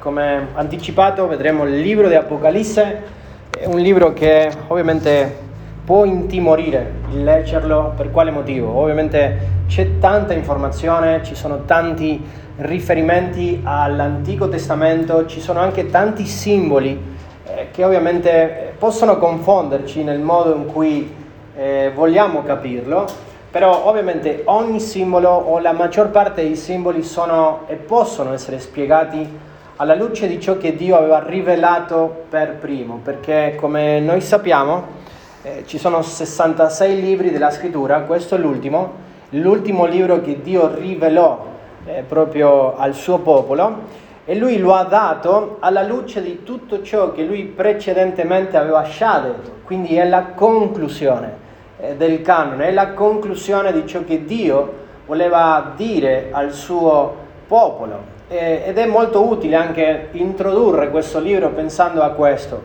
come anticipato vedremo il libro di Apocalisse, è un libro che ovviamente può intimorire il leggerlo. Per quale motivo? Ovviamente c'è tanta informazione, ci sono tanti riferimenti all'Antico Testamento, ci sono anche tanti simboli che ovviamente possono confonderci nel modo in cui vogliamo capirlo. Però ovviamente ogni simbolo o la maggior parte dei simboli sono e possono essere spiegati alla luce di ciò che Dio aveva rivelato per primo, perché come noi sappiamo ci sono 66 libri della scrittura, questo è l'ultimo libro che Dio rivelò proprio al suo popolo, e lui lo ha dato alla luce di tutto ciò che lui precedentemente aveva già detto, quindi è la conclusione del canone, è la conclusione di ciò che Dio voleva dire al suo popolo, ed è molto utile anche introdurre questo libro pensando a questo.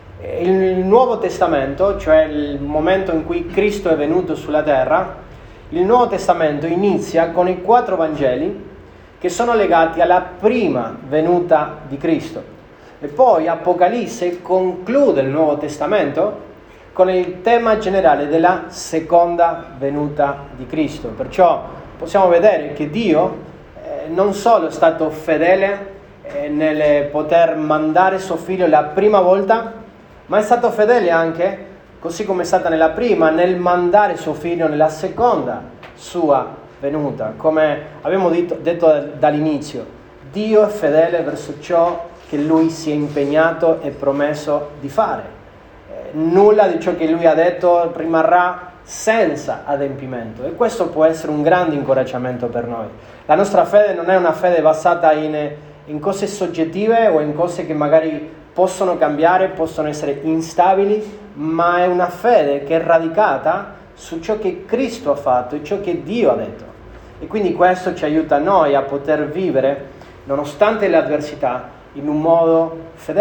Il Nuovo Testamento, cioè il momento in cui Cristo è venuto sulla terra, il Nuovo Testamento inizia con i 4 Vangeli che sono legati alla prima venuta di Cristo, e poi Apocalisse conclude il Nuovo Testamento con il tema generale della seconda venuta di Cristo. Perciò possiamo vedere che Dio non solo è stato fedele nel poter mandare suo figlio la prima volta, ma è stato fedele anche, così come è stata nella prima, nel mandare suo figlio nella seconda sua venuta. Come abbiamo detto dall'inizio, Dio è fedele verso ciò che lui si è impegnato e promesso di fare. Nulla di ciò che lui ha detto rimarrà senza adempimento, e questo può essere un grande incoraggiamento per noi. La nostra fede non è una fede basata in cose soggettive o in cose che magari possono cambiare, possono essere instabili, ma è una fede che è radicata su ciò che Cristo ha fatto e ciò che Dio ha detto. E quindi questo ci aiuta a noi a poter vivere, nonostante le avversità, in un modo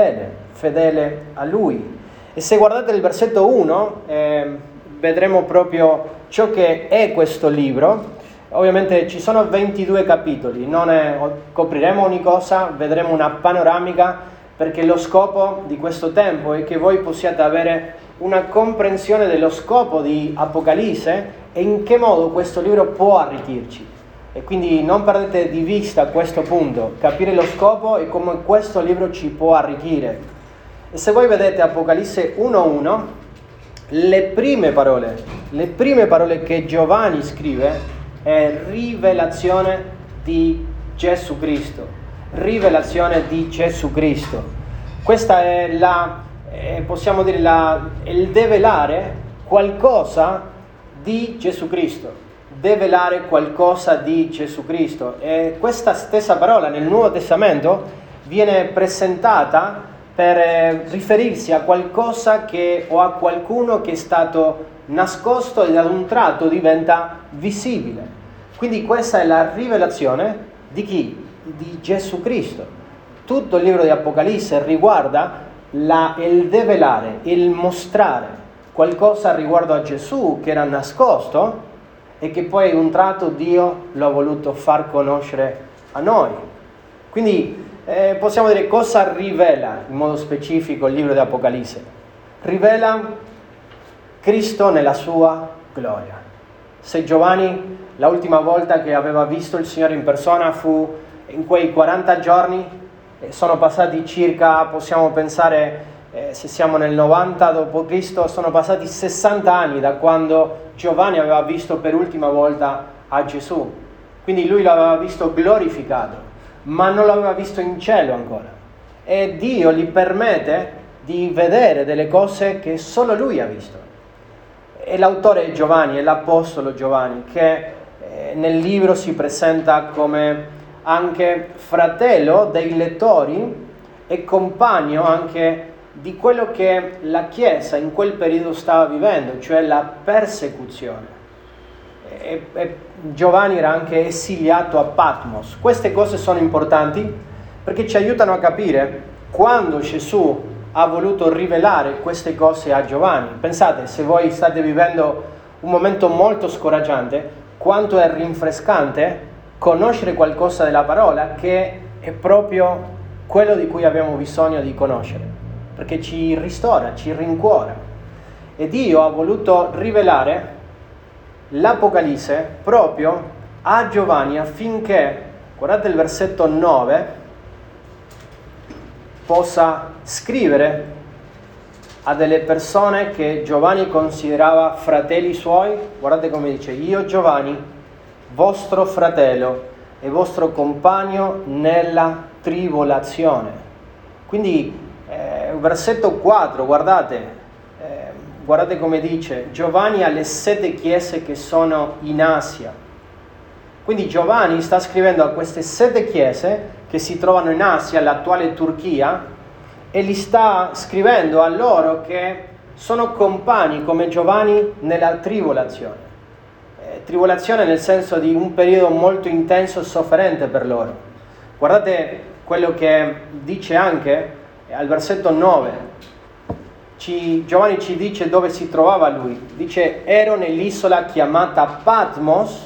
fedele a Lui. E se guardate il versetto 1, vedremo proprio ciò che è questo libro. Ovviamente ci sono 22 capitoli, non copriremo ogni cosa, vedremo una panoramica, perché lo scopo di questo tempo è che voi possiate avere una comprensione dello scopo di Apocalisse e in che modo questo libro può arricchirci. E quindi non perdete di vista questo punto, capire lo scopo e come questo libro ci può arricchire. E se voi vedete Apocalisse 1:1, le prime parole che Giovanni scrive è rivelazione di Gesù Cristo. Rivelazione di Gesù Cristo. Questa è possiamo dire il develare qualcosa di Gesù Cristo. Develare qualcosa di Gesù Cristo. E questa stessa parola nel Nuovo Testamento viene presentata per riferirsi a qualcosa o a qualcuno che è stato nascosto e ad un tratto diventa visibile. Quindi questa è la rivelazione di chi? Di Gesù Cristo. Tutto il libro di Apocalisse riguarda il develare, il mostrare qualcosa riguardo a Gesù che era nascosto e che poi ad un tratto Dio lo ha voluto far conoscere a noi. Quindi possiamo dire cosa rivela in modo specifico il libro di Apocalisse. Rivela Cristo nella sua gloria. Se Giovanni l'ultima volta che aveva visto il Signore in persona fu in quei 40 giorni, sono passati circa, possiamo pensare, se siamo nel 90 d.C., sono passati 60 anni da quando Giovanni aveva visto per ultima volta a Gesù. Quindi lui l'aveva visto glorificato, ma non l'aveva visto in cielo ancora. E Dio gli permette di vedere delle cose che solo lui ha visto. E l'autore è Giovanni, è l'apostolo Giovanni, che nel libro si presenta come anche fratello dei lettori e compagno anche di quello che la Chiesa in quel periodo stava vivendo, cioè la persecuzione. E Giovanni era anche esiliato a Patmos. Queste cose sono importanti perché ci aiutano a capire quando Gesù ha voluto rivelare queste cose a Giovanni. Pensate, se voi state vivendo un momento molto scoraggiante, quanto è rinfrescante conoscere qualcosa della parola che è proprio quello di cui abbiamo bisogno di conoscere, perché ci ristora, ci rincuora. E Dio ha voluto rivelare l'Apocalisse proprio a Giovanni affinché, guardate il versetto 9, possa scrivere a delle persone che Giovanni considerava fratelli suoi. Guardate come dice: io Giovanni, vostro fratello e vostro compagno nella tribolazione. Quindi versetto 4, guardate come dice: Giovanni alle 7 chiese che sono in Asia. Quindi Giovanni sta scrivendo a queste 7 chiese che si trovano in Asia, l'attuale Turchia, e li sta scrivendo a loro che sono compagni come Giovanni nella tribolazione. Tribolazione nel senso di un periodo molto intenso e sofferente per loro. Guardate quello che dice anche al versetto 9. Giovanni ci dice dove si trovava lui. Dice: ero nell'isola chiamata Patmos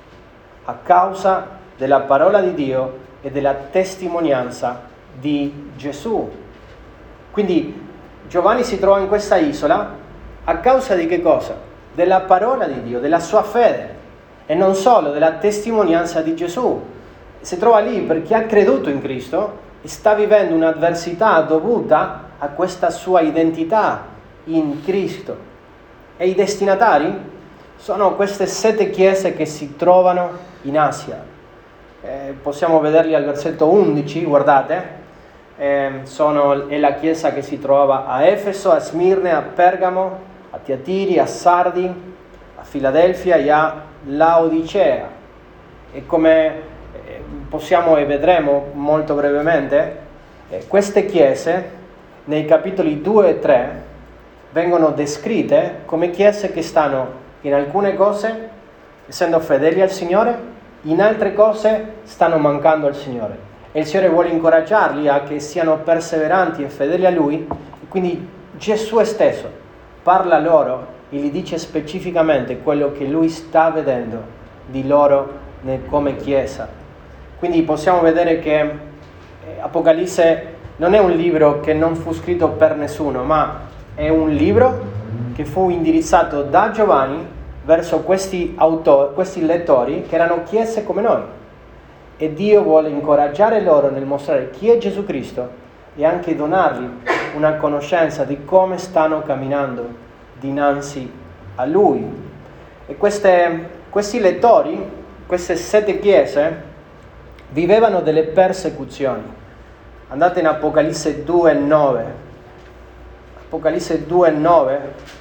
a causa della parola di Dio e della testimonianza di Gesù. Quindi Giovanni si trova in questa isola a causa di che cosa? Della parola di Dio, della sua fede, e non solo, della testimonianza di Gesù. Si trova lì perché ha creduto in Cristo e sta vivendo un'avversità dovuta a questa sua identità in Cristo. E i destinatari sono queste 7 chiese che si trovano in Asia. Possiamo vederli al versetto 11, guardate. È la chiesa che si trova a Efeso, a Smirne, a Pergamo, a Tiatiri, a Sardi, a Filadelfia e a Laodicea. E come possiamo e vedremo molto brevemente, queste chiese nei capitoli 2 e 3 vengono descritte come chiese che stanno in alcune cose essendo fedeli al Signore, in altre cose stanno mancando al Signore. E il Signore vuole incoraggiarli a che siano perseveranti e fedeli a Lui. E quindi Gesù stesso parla loro e gli dice specificamente quello che Lui sta vedendo di loro come Chiesa. Quindi possiamo vedere che Apocalisse non è un libro che non fu scritto per nessuno, ma è un libro che fu indirizzato da Giovanni verso questi lettori che erano chiese come noi. E Dio vuole incoraggiare loro nel mostrare chi è Gesù Cristo e anche donargli una conoscenza di come stanno camminando dinanzi a Lui. E questi lettori, queste 7 chiese, vivevano delle persecuzioni. Andate in Apocalisse 2,9. Apocalisse 2,9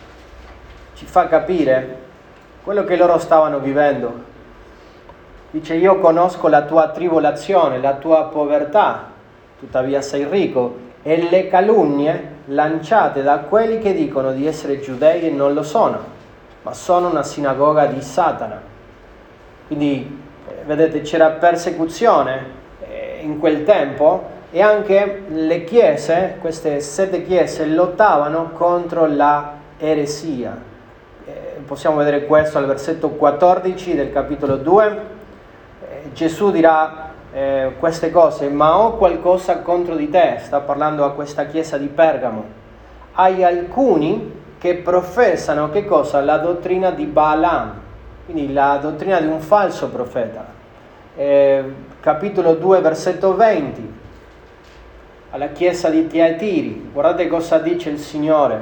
ci fa capire quello che loro stavano vivendo. Dice: io conosco la tua tribolazione, la tua povertà, tuttavia sei ricco, e le calunnie lanciate da quelli che dicono di essere giudei e non lo sono, ma sono una sinagoga di Satana. Quindi vedete, c'era persecuzione in quel tempo, e anche le chiese, queste 7 chiese, lottavano contro la eresia. Possiamo vedere questo al versetto 14 del capitolo 2. Gesù dirà queste cose: ma ho qualcosa contro di te, sta parlando a questa chiesa di Pergamo. Hai alcuni che professano che cosa? La dottrina di Balaam, quindi la dottrina di un falso profeta. Capitolo 2 versetto 20, alla chiesa di Tiatiri, guardate cosa dice il Signore: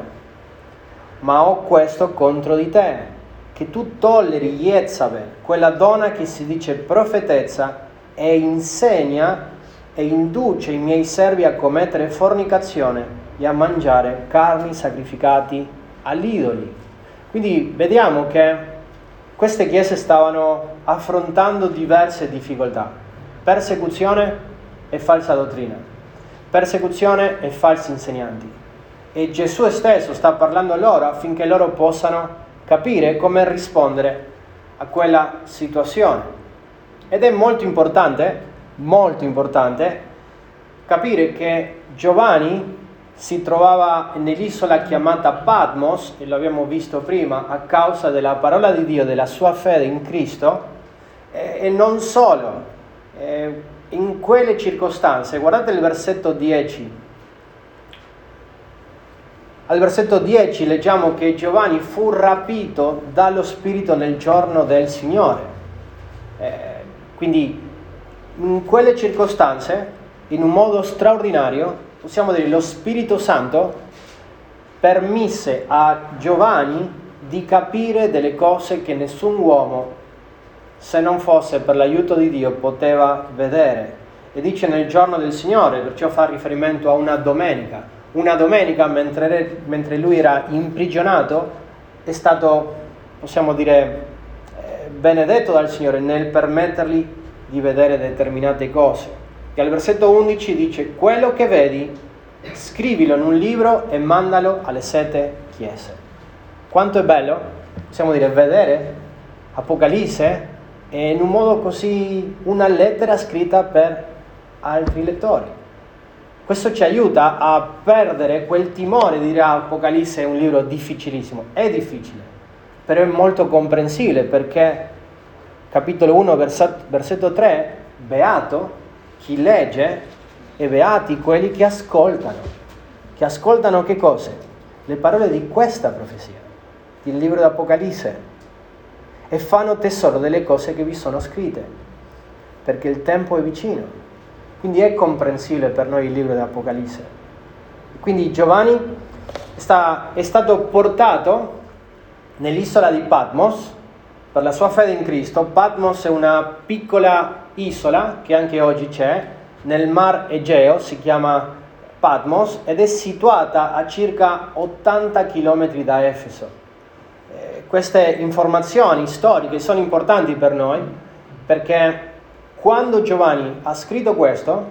ma ho questo contro di te, che tu tolleri Jezabel, quella donna che si dice profetezza e insegna e induce i miei servi a commettere fornicazione e a mangiare carni sacrificati agli idoli. Quindi vediamo che queste chiese stavano affrontando diverse difficoltà: persecuzione e falsa dottrina, persecuzione e falsi insegnanti. E Gesù stesso sta parlando a loro affinché loro possano capire come rispondere a quella situazione. Ed è molto importante capire che Giovanni si trovava nell'isola chiamata Patmos, e lo abbiamo visto prima, a causa della parola di Dio, della sua fede in Cristo, e non solo. in quelle circostanze, guardate il versetto 10. Al versetto 10 leggiamo che Giovanni fu rapito dallo Spirito nel giorno del Signore. Quindi in quelle circostanze, in un modo straordinario, possiamo dire lo Spirito Santo permise a Giovanni di capire delle cose che nessun uomo, se non fosse per l'aiuto di Dio, poteva vedere. E dice nel giorno del Signore, perciò fa riferimento a una domenica. Una domenica, mentre lui era imprigionato, è stato, possiamo dire, benedetto dal Signore nel permettergli di vedere determinate cose. E al versetto 11 dice: quello che vedi, scrivilo in un libro e mandalo alle 7 chiese. Quanto è bello, possiamo dire, vedere Apocalisse in un modo così, una lettera scritta per altri lettori. Questo ci aiuta a perdere quel timore di dire Apocalisse è un libro difficilissimo. È difficile, però è molto comprensibile, perché capitolo 1 versetto 3, beato chi legge e beati quelli che ascoltano. Che ascoltano che cose? Le parole di questa profezia, il libro di Apocalisse, e fanno tesoro delle cose che vi sono scritte, perché il tempo è vicino. Quindi è comprensibile per noi il libro di Apocalisse. Quindi Giovanni è stato portato nell'isola di Patmos per la sua fede in Cristo. Patmos è una piccola isola che anche oggi c'è nel Mar Egeo, si chiama Patmos, ed è situata a circa 80 km da Efeso. Queste informazioni storiche sono importanti per noi, perché quando Giovanni ha scritto questo,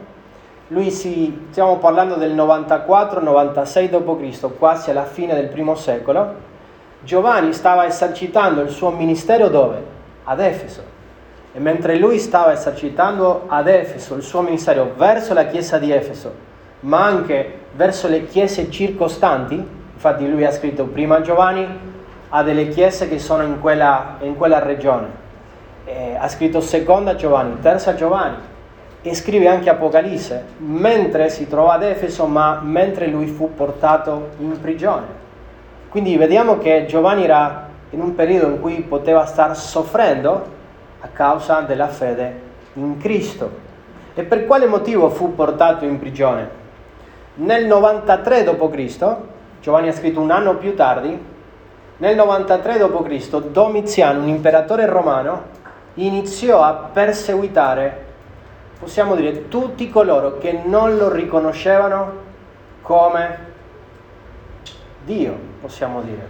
stiamo parlando del 94-96 d.C., quasi alla fine del primo secolo, Giovanni stava esercitando il suo ministero dove? Ad Efeso. E mentre lui stava esercitando ad Efeso il suo ministero verso la chiesa di Efeso, ma anche verso le chiese circostanti, infatti lui ha scritto prima Giovanni a delle chiese che sono in quella regione, ha scritto seconda Giovanni, terza Giovanni, e scrive anche Apocalisse mentre si trova ad Efeso, ma mentre lui fu portato in prigione. Quindi vediamo che Giovanni era in un periodo in cui poteva star soffrendo a causa della fede in Cristo. E per quale motivo fu portato in prigione? Nel 93 d.C., Giovanni ha scritto un anno più tardi, nel 93 d.C. Domiziano, un imperatore romano, iniziò a perseguitare, possiamo dire, tutti coloro che non lo riconoscevano come Dio, possiamo dire.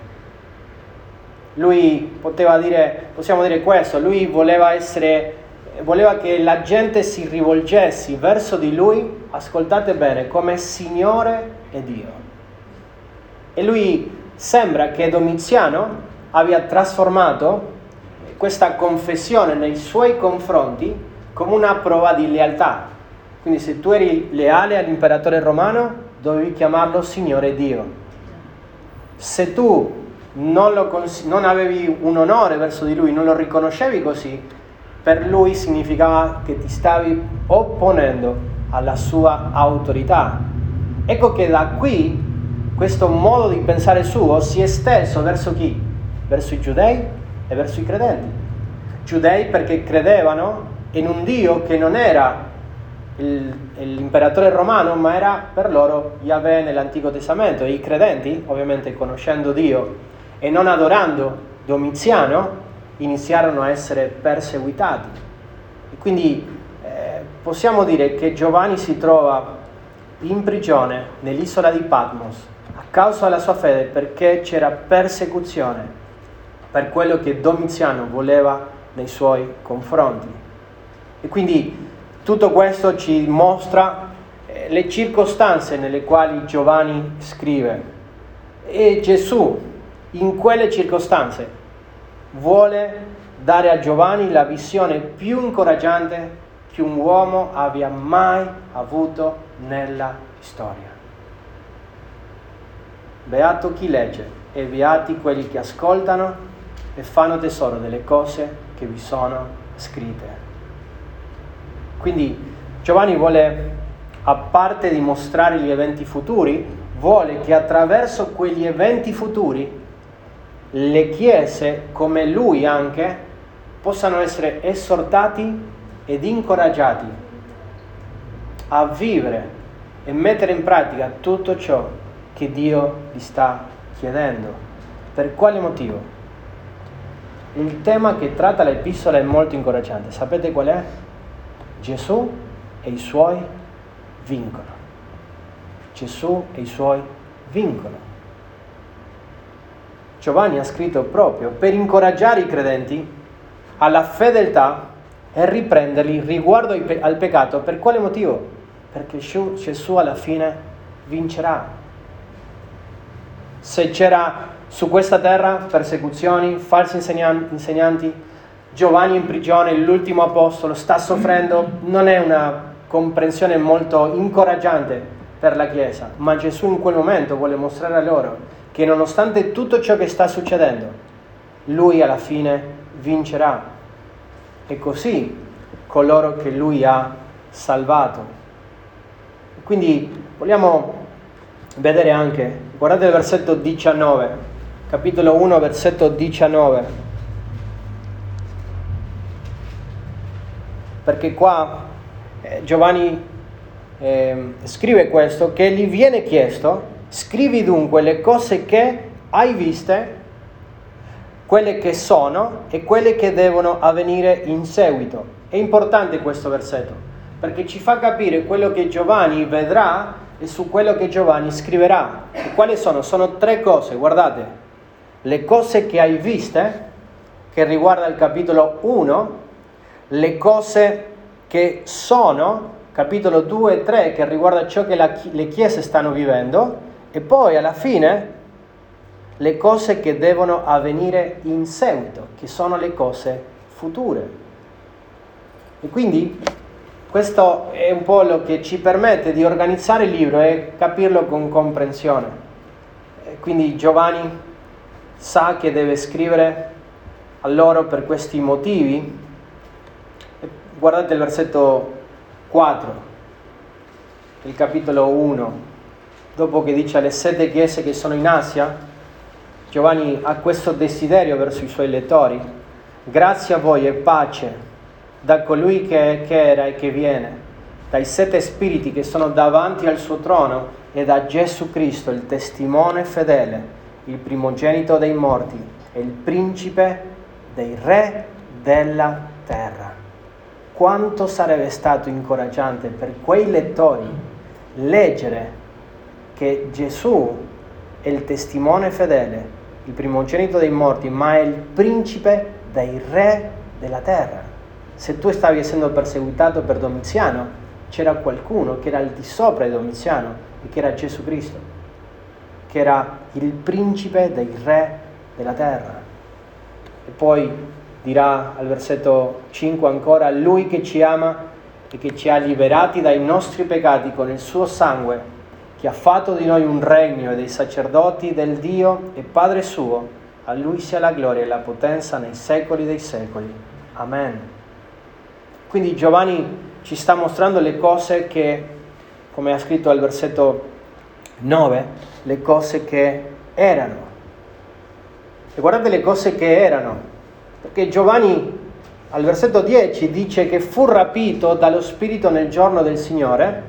Lui possiamo dire questo, lui voleva che la gente si rivolgesse verso di lui, ascoltate bene, come Signore e Dio. E lui sembra che Domiziano abbia trasformato questa confessione nei suoi confronti come una prova di lealtà. Quindi se tu eri leale all'imperatore romano, dovevi chiamarlo Signore Dio. Se tu non avevi un onore verso di lui, non lo riconoscevi così, per lui significava che ti stavi opponendo alla sua autorità. Ecco che da qui questo modo di pensare suo si è esteso verso chi? Verso i giudei e verso i credenti. Giudei perché credevano in un Dio che non era l'imperatore romano, ma era per loro Yahweh nell'Antico Testamento. E i credenti, ovviamente conoscendo Dio e non adorando Domiziano, iniziarono a essere perseguitati. E quindi possiamo dire che Giovanni si trova in prigione nell'isola di Patmos a causa della sua fede, perché c'era persecuzione per quello che Domiziano voleva nei suoi confronti. E quindi tutto questo ci mostra le circostanze nelle quali Giovanni scrive. E Gesù in quelle circostanze vuole dare a Giovanni la visione più incoraggiante che un uomo abbia mai avuto nella storia. Beato chi legge e beati quelli che ascoltano e fanno tesoro delle cose che vi sono scritte. Quindi Giovanni vuole, a parte di mostrare gli eventi futuri, vuole che attraverso quegli eventi futuri le chiese, come lui anche, possano essere esortati ed incoraggiati a vivere e mettere in pratica tutto ciò che Dio gli sta chiedendo. Per quale motivo? Il tema che tratta l'epistola è molto incoraggiante. Sapete qual è? Gesù e i suoi vincono. Gesù e i suoi vincono. Giovanni ha scritto proprio per incoraggiare i credenti alla fedeltà e riprenderli riguardo al peccato. Per quale motivo? Perché Gesù alla fine vincerà. Se c'era su questa terra persecuzioni, falsi insegnanti, Giovanni in prigione, l'ultimo apostolo, sta soffrendo, non è una comprensione molto incoraggiante per la Chiesa, ma Gesù in quel momento vuole mostrare a loro che nonostante tutto ciò che sta succedendo, lui alla fine vincerà. E così coloro che lui ha salvato. Quindi vogliamo vedere anche, guardate il versetto 19, capitolo 1, versetto 19. Perché qua Giovanni scrive questo, che gli viene chiesto: scrivi dunque le cose che hai viste, quelle che sono e quelle che devono avvenire in seguito. È importante questo versetto, perché ci fa capire quello che Giovanni vedrà e su quello che Giovanni scriverà. E quali sono? Sono 3 cose, guardate. Le cose che hai viste, che riguarda il capitolo 1, le cose che sono, capitolo 2 e 3, che riguarda ciò che le chiese stanno vivendo, e poi alla fine le cose che devono avvenire in seguito, che sono le cose future. E quindi questo è un po' lo che ci permette di organizzare il libro e capirlo con comprensione. E quindi Giovanni sa che deve scrivere a loro per questi motivi. E guardate il versetto 4, il capitolo 1. Dopo che dice alle 7 chiese che sono in Asia, Giovanni ha questo desiderio verso i suoi lettori: grazie a voi e pace da colui che era e che viene, dai 7 spiriti che sono davanti al suo trono e da Gesù Cristo, il testimone fedele, il primogenito dei morti e il principe dei re della terra. Quanto sarebbe stato incoraggiante per quei lettori leggere che Gesù è il testimone fedele, il primogenito dei morti, ma è il principe dei re della terra. Se tu stavi essendo perseguitato per Domiziano, c'era qualcuno che era al di sopra di Domiziano e che era Gesù Cristo, che era il principe dei re della terra. E poi dirà al versetto 5 ancora: lui che ci ama e che ci ha liberati dai nostri peccati con il suo sangue, che ha fatto di noi un regno e dei sacerdoti del Dio e Padre suo, a lui sia la gloria e la potenza nei secoli dei secoli. Amen. Quindi Giovanni ci sta mostrando le cose che, come ha scritto al versetto 9, le cose che erano. E guardate le cose che erano, perché Giovanni al versetto 10 dice che fu rapito dallo Spirito nel giorno del Signore.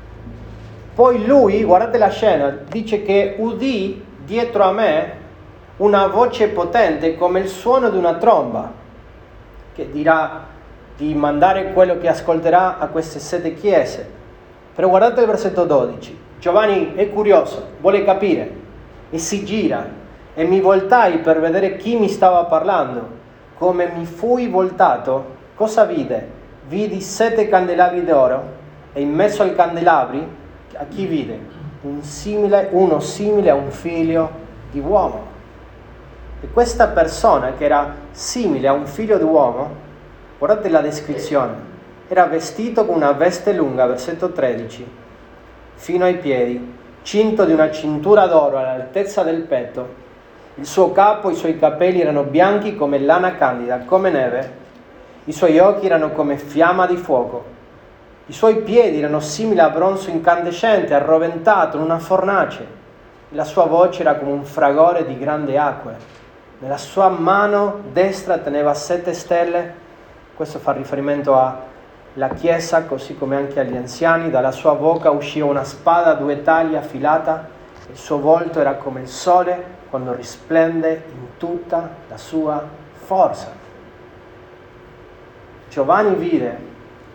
Poi lui, guardate la scena, dice che udì dietro a me una voce potente come il suono di una tromba, che dirà di mandare quello che ascolterà a queste 7 chiese. Però guardate il versetto 12. Giovanni è curioso, vuole capire, e si gira, e mi voltai per vedere chi mi stava parlando. Come mi fui voltato, cosa vide? Vidi 7 candelabri d'oro, e in mezzo ai candelabri a chi vide? Uno simile a un figlio di uomo. E questa persona che era simile a un figlio di uomo, guardate la descrizione, era vestito con una veste lunga, versetto 13, fino ai piedi, cinto di una cintura d'oro all'altezza del petto. Il suo capo, i suoi capelli erano bianchi come lana candida, come neve. I suoi occhi erano come fiamma di fuoco. I suoi piedi erano simili a bronzo incandescente, arroventato in una fornace. La sua voce era come un fragore di grandi acque. Nella sua mano destra teneva 7 stelle. Questo fa riferimento alla Chiesa, così come anche agli anziani. Dalla sua bocca usciva una spada a 2 taglie affilata. Il suo volto era come il sole quando risplende in tutta la sua forza. Giovanni vide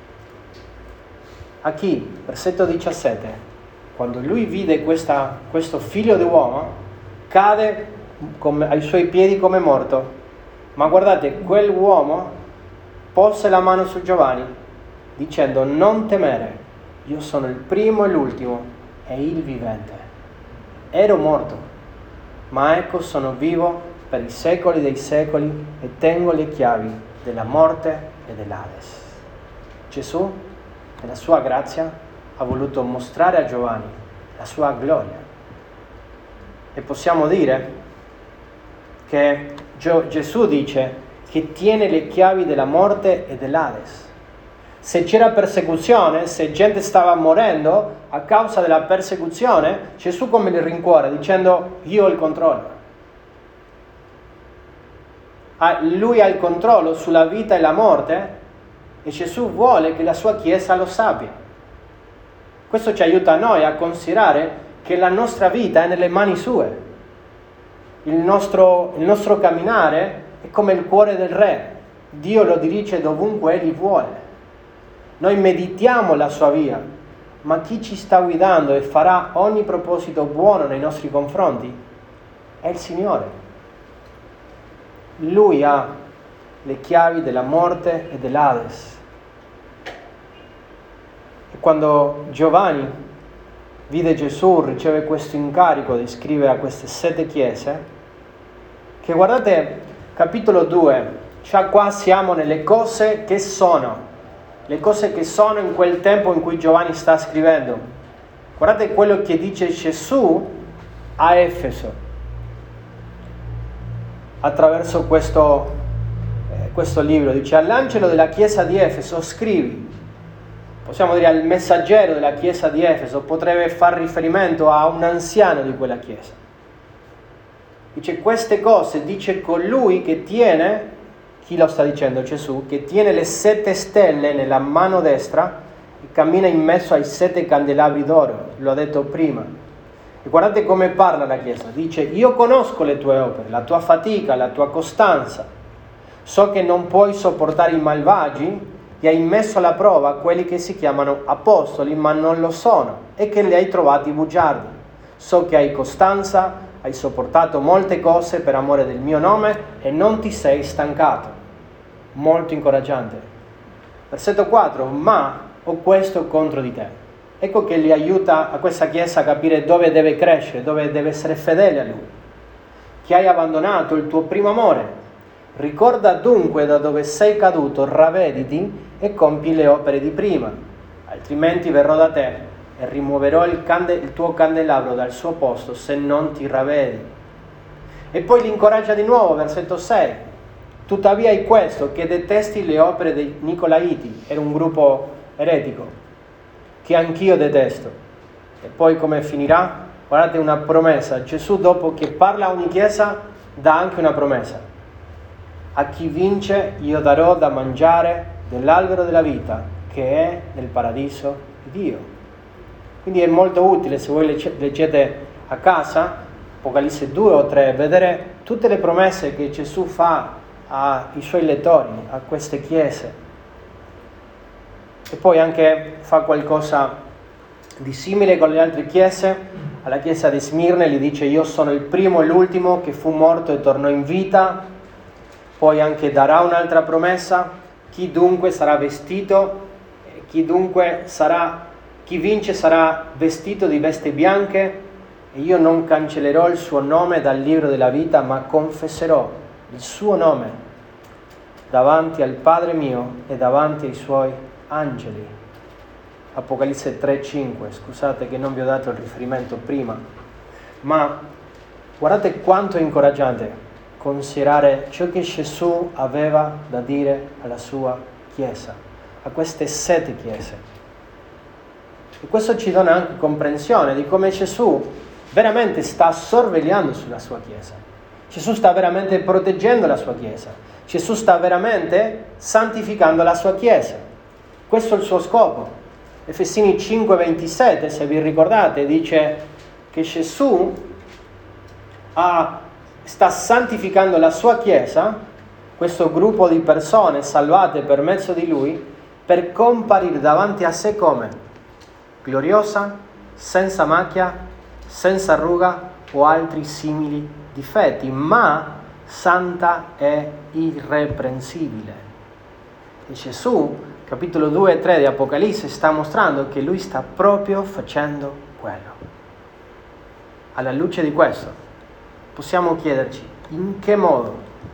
a chi? Versetto 17. Quando lui vide questo figlio d'uomo, cade ai suoi piedi come morto. Ma guardate, quell'uomo pose la mano su Giovanni, dicendo: non temere, io sono il primo e l'ultimo e il vivente. Ero morto, ma ecco sono vivo per i secoli dei secoli e tengo le chiavi della morte e dell'Ades. Gesù, nella sua grazia, ha voluto mostrare a Giovanni la sua gloria. E possiamo dire che Gesù dice che tiene le chiavi della morte e dell'Ades. Se c'era persecuzione, se gente stava morendo a causa della persecuzione, Gesù come li rincuora dicendo: io ho il controllo. Lui ha il controllo sulla vita e la morte e Gesù vuole che la sua Chiesa lo sappia. Questo ci aiuta a noi a considerare che la nostra vita è nelle mani sue. Il nostro camminare è come il cuore del Re. Dio lo dirige dovunque Egli vuole. Noi meditiamo la sua via, ma chi ci sta guidando e farà ogni proposito buono nei nostri confronti è il Signore. Lui ha le chiavi della morte e dell'Ades. E quando Giovanni vide Gesù, riceve questo incarico di scrivere a queste 7 chiese, che guardate, capitolo 2, già qua siamo nelle cose che sono. Le cose che sono in quel tempo in cui Giovanni sta scrivendo. Guardate quello che dice Gesù a Efeso attraverso questo libro. Dice: all'angelo della chiesa di Efeso scrivi. Possiamo dire al messaggero della chiesa di Efeso, potrebbe far riferimento a un anziano di quella chiesa. Dice queste cose, dice colui che tiene. Chi lo sta dicendo? Gesù, che tiene le 7 stelle nella mano destra e cammina in mezzo ai 7 candelabri d'oro. Lo ha detto prima. E guardate come parla la Chiesa. Dice: io conosco le tue opere, la tua fatica, la tua costanza. So che non puoi sopportare i malvagi e hai messo alla prova quelli che si chiamano apostoli ma non lo sono e che li hai trovati bugiardi. So che hai costanza, hai sopportato molte cose per amore del mio nome e non ti sei stancato. Molto incoraggiante. Versetto 4: ma ho questo contro di te. Ecco che gli aiuta a questa Chiesa a capire dove deve crescere, dove deve essere fedele a Lui. Che hai abbandonato il tuo primo amore. Ricorda dunque da dove sei caduto, ravvediti e compi le opere di prima. Altrimenti verrò da te e rimuoverò il tuo candelabro dal suo posto se non ti ravvedi. E poi li incoraggia di nuovo, versetto 6. Tuttavia è questo, che detesti le opere dei Nicolaiti, era un gruppo eretico, che anch'io detesto. E poi come finirà? Guardate una promessa. Gesù, dopo che parla a ogni chiesa, dà anche una promessa. A chi vince io darò da mangiare dell'albero della vita, che è nel paradiso di Dio. Quindi è molto utile, se voi leggete a casa, Apocalisse 2 o 3, vedere tutte le promesse che Gesù fa ai suoi lettori, a queste chiese. E poi anche fa qualcosa di simile con le altre chiese. Alla chiesa di Smirne gli dice: io sono il primo e l'ultimo che fu morto e tornò in vita. Poi anche darà un'altra promessa: chi dunque sarà vestito, chi vince sarà vestito di vesti bianche, e io non cancellerò il suo nome dal libro della vita, ma confesserò il suo nome davanti al Padre mio e davanti ai suoi angeli. Apocalisse 3:5. Scusate che non vi ho dato il riferimento prima, ma guardate quanto è incoraggiante considerare ciò che Gesù aveva da dire alla sua Chiesa, a queste 7 chiese. E questo ci dona anche comprensione di come Gesù veramente sta sorvegliando sulla sua Chiesa. Gesù sta veramente proteggendo la sua Chiesa. Gesù sta veramente santificando la sua Chiesa. Questo è il suo scopo. Efesini 5,27, se vi ricordate, dice che Gesù sta santificando la sua Chiesa, questo gruppo di persone salvate per mezzo di Lui, per comparire davanti a sé come? Gloriosa, senza macchia, senza ruga o altri simili difetti, ma santa e irreprensibile. E Gesù, capitolo 2 e 3 di Apocalisse, sta mostrando che Lui sta proprio facendo quello. Alla luce di questo, possiamo chiederci in che modo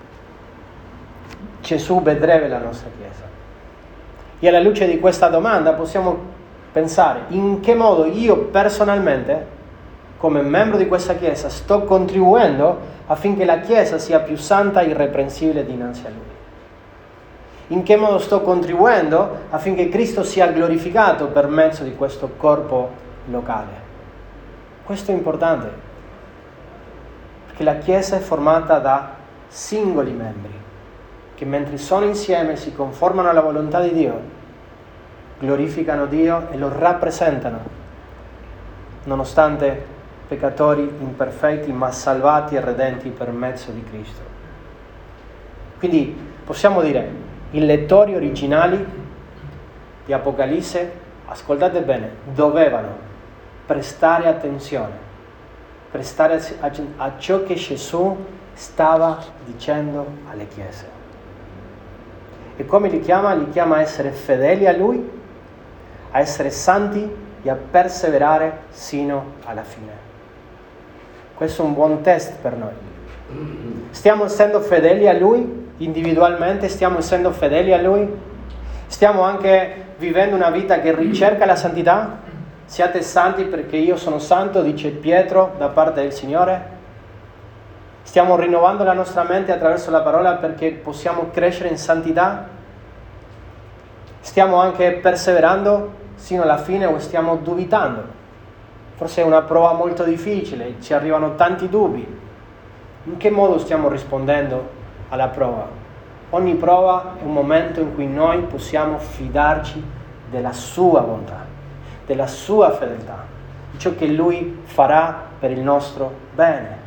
Gesù vedrebbe la nostra Chiesa. E alla luce di questa domanda possiamo pensare in che modo io personalmente, come membro di questa Chiesa, sto contribuendo affinché la Chiesa sia più santa e irreprensibile dinanzi a Lui. In che modo sto contribuendo affinché Cristo sia glorificato per mezzo di questo corpo locale. Questo è importante, perché la Chiesa è formata da singoli membri, che mentre sono insieme si conformano alla volontà di Dio, glorificano Dio e lo rappresentano, nonostante peccatori imperfetti ma salvati e redenti per mezzo di Cristo. Quindi possiamo dire, i lettori originali di Apocalisse, ascoltate bene, dovevano prestare attenzione, prestare a ciò che Gesù stava dicendo alle chiese. E come li chiama? Li chiama a essere fedeli a Lui, a essere santi e a perseverare sino alla fine. Questo è un buon test per noi. Stiamo essendo fedeli a Lui individualmente? Stiamo essendo fedeli a Lui? Stiamo anche vivendo una vita che ricerca la santità? Siate santi perché io sono santo, dice Pietro da parte del Signore. Stiamo rinnovando la nostra mente attraverso la parola perché possiamo crescere in santità? Stiamo anche perseverando sino alla fine o stiamo dubitando? Forse è una prova molto difficile, ci arrivano tanti dubbi. In che modo stiamo rispondendo alla prova? Ogni prova è un momento in cui noi possiamo fidarci della sua bontà, della sua fedeltà, di ciò che Lui farà per il nostro bene.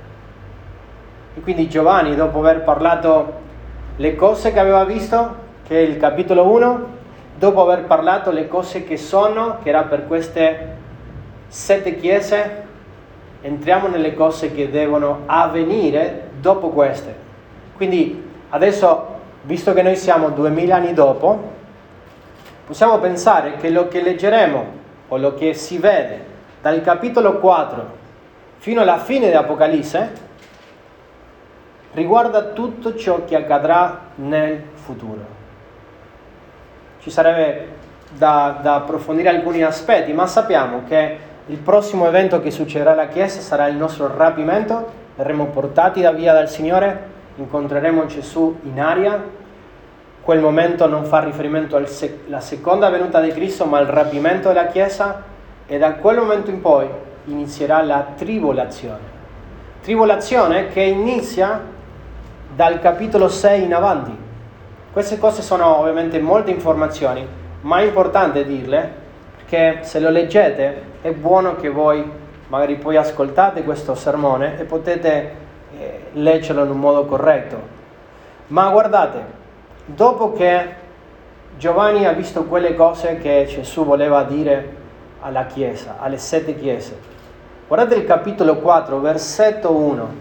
E quindi Giovanni, dopo aver parlato le cose che aveva visto, che è il capitolo 1, dopo aver parlato le cose che sono, che era per queste 7 chiese, entriamo nelle cose che devono avvenire dopo queste. Quindi adesso, visto che noi siamo 2000 anni dopo, possiamo pensare che lo che leggeremo o lo che si vede dal capitolo 4 fino alla fine di Apocalisse riguarda tutto ciò che accadrà nel futuro. Ci sarebbe da approfondire alcuni aspetti, ma sappiamo che il prossimo evento che succederà alla Chiesa sarà il nostro rapimento, verremo portati via dal Signore, incontreremo Gesù in aria. Quel momento non fa riferimento alla seconda venuta di Cristo, ma al rapimento della Chiesa, e da quel momento in poi inizierà la tribolazione. Tribolazione che inizia dal capitolo 6 in avanti. Queste cose sono ovviamente molte informazioni, ma è importante dirle, perché se lo leggete è buono che voi magari poi ascoltate questo sermone e potete leggerlo in un modo corretto. Ma guardate, dopo che Giovanni ha visto quelle cose che Gesù voleva dire alla Chiesa, alle 7 chiese, guardate il capitolo 4, versetto 1.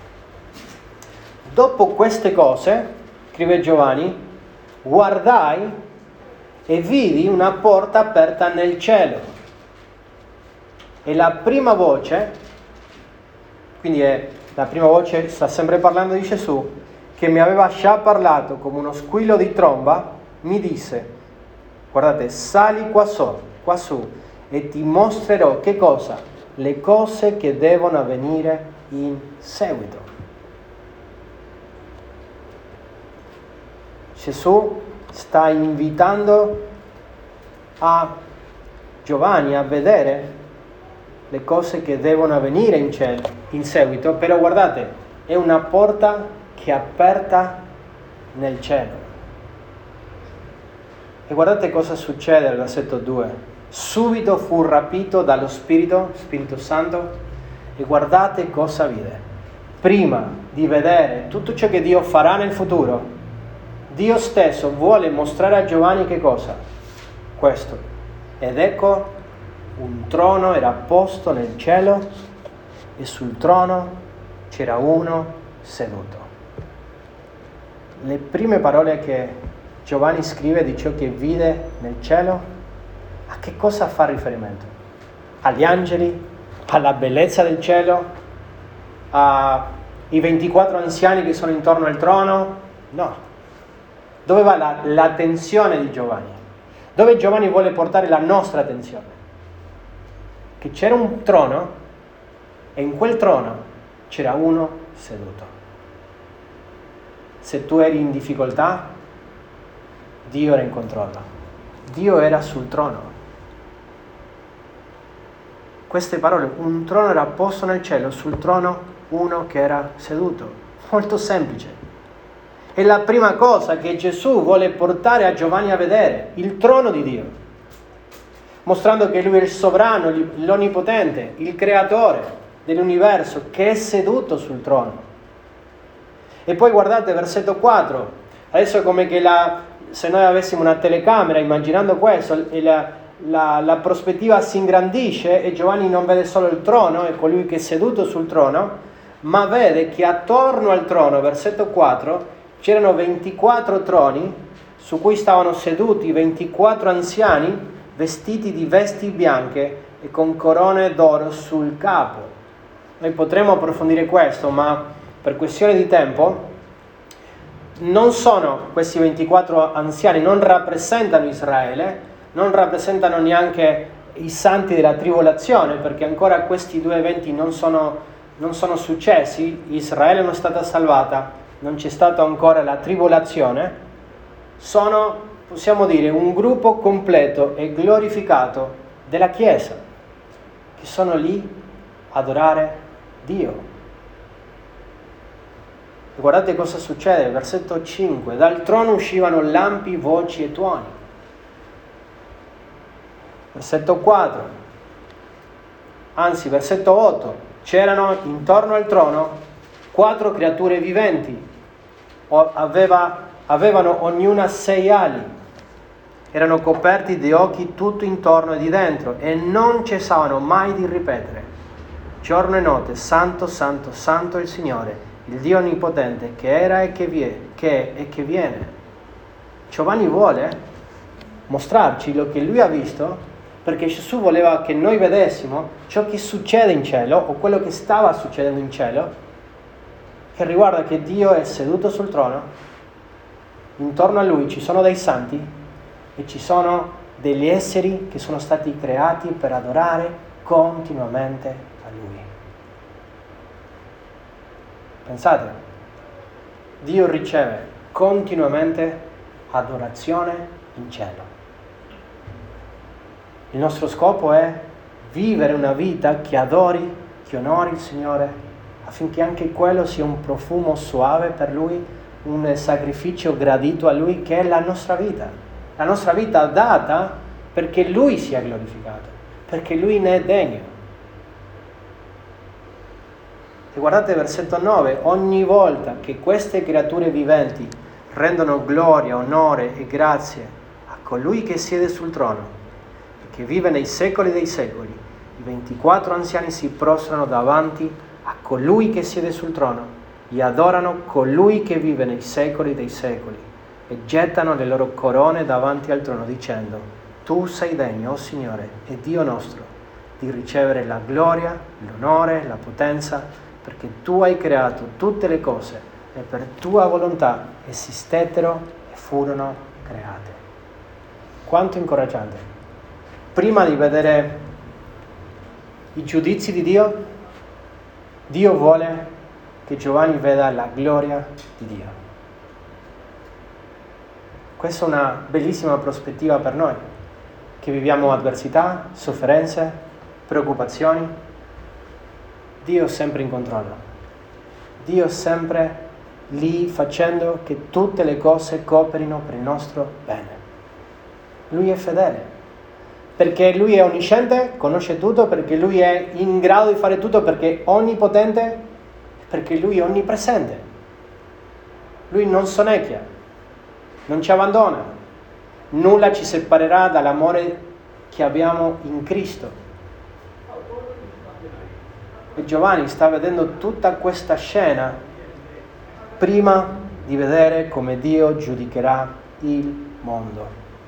Dopo queste cose, scrive Giovanni, guardai e vidi una porta aperta nel cielo. E la prima voce, quindi la prima voce sta sempre parlando di Gesù, che mi aveva già parlato come uno squillo di tromba, mi disse, guardate, sali qua su e ti mostrerò che cosa? Le cose che devono avvenire in seguito. Gesù sta invitando a Giovanni a vedere le cose che devono avvenire in seguito, però guardate, è una porta che è aperta nel cielo. E guardate cosa succede al versetto 2. Subito fu rapito dallo Spirito Santo, e guardate cosa vide. Prima di vedere tutto ciò che Dio farà nel futuro, Dio stesso vuole mostrare a Giovanni che cosa? Questo. Ed ecco, un trono era posto nel cielo e sul trono c'era uno seduto. Le prime parole che Giovanni scrive di ciò che vide nel cielo, a che cosa fa riferimento? Agli angeli, alla bellezza del cielo, ai 24 anziani che sono intorno al trono? No. Dove va l'attenzione di Giovanni? Dove Giovanni vuole portare la nostra attenzione? Che c'era un trono e in quel trono c'era uno seduto. Se tu eri in difficoltà, Dio era in controllo. Dio era sul trono. Queste parole, un trono era posto nel cielo, sul trono uno che era seduto. Molto semplice. È la prima cosa che Gesù vuole portare a Giovanni a vedere, il trono di Dio, mostrando che Lui è il sovrano, l'onnipotente, il creatore dell'universo, che è seduto sul trono. E poi guardate versetto 4, adesso è come che se noi avessimo una telecamera, immaginando questo, la prospettiva si ingrandisce e Giovanni non vede solo il trono e colui che è seduto sul trono, ma vede che attorno al trono, versetto 4, c'erano 24 troni su cui stavano seduti 24 anziani vestiti di vesti bianche e con corone d'oro sul capo. Noi potremmo approfondire questo, ma per questione di tempo, non sono questi 24 anziani, non rappresentano Israele, non rappresentano neanche i santi della tribolazione, perché ancora questi due eventi non sono successi. Israele non è stata salvata, non c'è stata ancora la tribolazione. Sono, possiamo dire, un gruppo completo e glorificato della Chiesa, che sono lì a adorare Dio. E guardate cosa succede, versetto 5, dal trono uscivano lampi, voci e tuoni. Versetto 4, anzi versetto 8, c'erano intorno al trono 4 creature viventi, avevano ognuna 6 ali, erano coperti di occhi tutto intorno e di dentro e non cessavano mai di ripetere, giorno e notte, santo, santo, santo è il Signore, il Dio onnipotente, che era e che viene. Giovanni vuole mostrarci lo che lui ha visto, perché Gesù voleva che noi vedessimo ciò che succede in cielo, o quello che stava succedendo in cielo, che riguarda che Dio è seduto sul trono, intorno a Lui ci sono dei santi e ci sono degli esseri che sono stati creati per adorare continuamente a Lui. Pensate, Dio riceve continuamente adorazione in cielo. Il nostro scopo è vivere una vita che adori, che onori il Signore, affinché anche quello sia un profumo suave per Lui, un sacrificio gradito a Lui, che è la nostra vita. La nostra vita data perché Lui sia glorificato, perché Lui ne è degno. E guardate versetto 9, ogni volta che queste creature viventi rendono gloria, onore e grazie a colui che siede sul trono, che vive nei secoli dei secoli, i 24 anziani si prostrano davanti a colui che siede sul trono e adorano colui che vive nei secoli dei secoli e gettano le loro corone davanti al trono dicendo: tu sei degno, o Signore e Dio nostro, di ricevere la gloria, l'onore, la potenza, perché tu hai creato tutte le cose e per tua volontà esistettero e furono create. Quanto incoraggiante! Prima di vedere i giudizi di Dio, Dio vuole che Giovanni veda la gloria di Dio. Questa è una bellissima prospettiva per noi, che viviamo avversità, sofferenze, preoccupazioni, Dio è sempre in controllo. Dio è sempre lì facendo che tutte le cose cooperino per il nostro bene. Lui è fedele, perché Lui è onnisciente, conosce tutto, perché Lui è in grado di fare tutto, perché è onnipotente, perché Lui è onnipresente. Lui non sonnecchia, non ci abbandona. Nulla ci separerà dall'amore che abbiamo in Cristo. E Giovanni sta vedendo tutta questa scena prima di vedere come Dio giudicherà il mondo.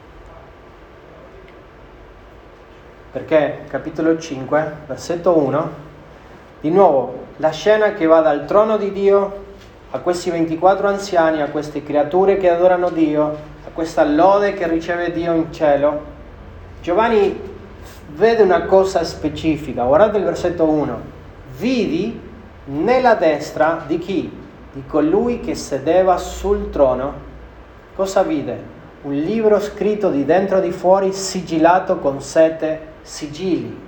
Perché, capitolo 5, versetto 1, di nuovo, la scena che va dal trono di Dio a questi 24 anziani, a queste creature che adorano Dio, a questa lode che riceve Dio in cielo. Giovanni vede una cosa specifica. Guardate il versetto 1. Vidi nella destra di chi? Di colui che sedeva sul trono. Cosa vide? Un libro scritto di dentro e di fuori, sigillato con 7 sigilli.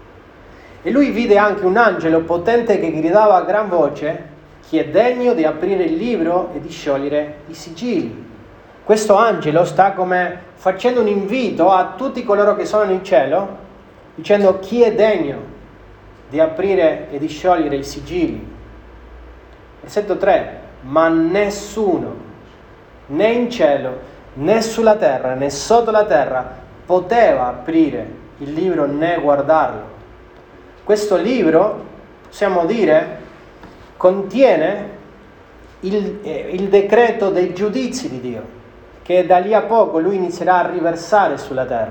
E lui vide anche un angelo potente che gridava a gran voce: chi è degno di aprire il libro e di sciogliere i sigilli? Questo angelo sta come facendo un invito a tutti coloro che sono in cielo, dicendo: chi è degno di aprire e di sciogliere i sigilli? Versetto 3. Ma nessuno, né in cielo, né sulla terra, né sotto la terra, poteva aprire il libro né guardarlo. Questo libro, possiamo dire, contiene il decreto dei giudizi di Dio, che da lì a poco Lui inizierà a riversare sulla terra.